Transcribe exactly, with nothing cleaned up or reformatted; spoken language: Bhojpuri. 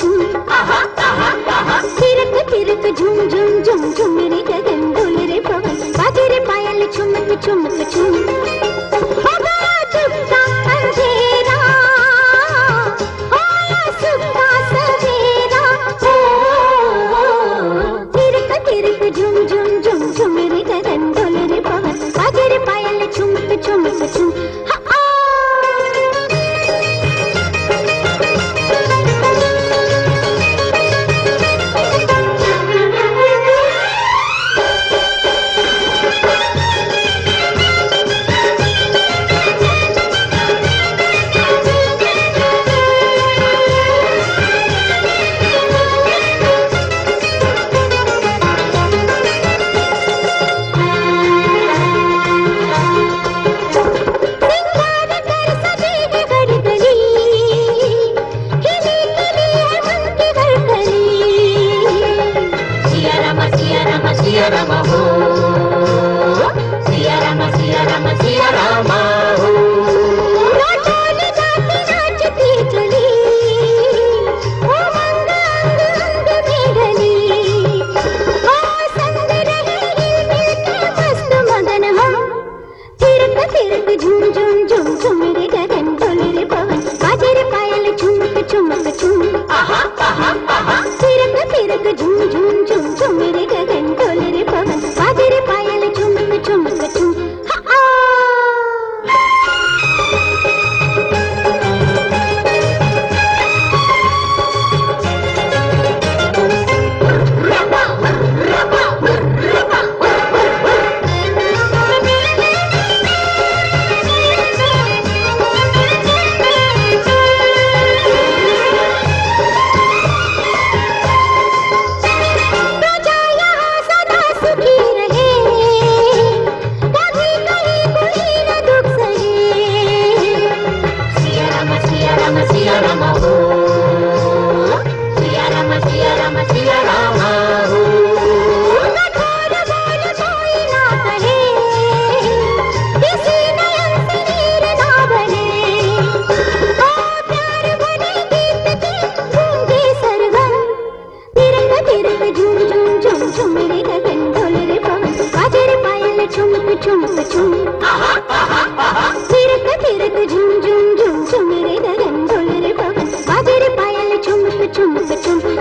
छुम, थिरक थिरक झुम झुम झुम झुम रे गगन डोल रे पवन, बाजे रे पायल छुमक छुमक छुम। हो गया चुपका अंधेरा, होया सुबह सवेरा, थिरक थिरक झुम झुम झुम झुम रे गगन डोल रे पवन, बाजे रे पायल छुमक छुमक छुम। Siya Rama ho, Siya Rama, Siya Rama, Siya Rama ho. रातों जाती नाचती चली, वो मंग अंग अंग में ढली, वो संग रहे हिल मिल के मस्त मगन हम, थिरक थिरक झूम झूम झूम झूम रे गगन डोले रे पवन, बाजे रे पायल झुमक झुमक झुम। थिरक थिरक झूम झूम झूम झूम रे गगन डोले रे पवन, बाजे रे पायल झुमक झुमक झुम। Siya Rama ho, Siya Rama, Siya Rama, Siya Rama ho. कठोर बोल कोई ना कहे, किसी नयन से नीर ना बने, ओ प्यार बने गीत के गूंगे सरगम, थिरक थिरक झूम झूम झूम झूम रे गगन डोल रे पवन, बाजे रे पायल छुमक छुमक छुम। थिरक थिरक झूम झूम झूम झूम रे गगन डोल रे पवन, बाजे रे पायल छुमक छुमक छुम।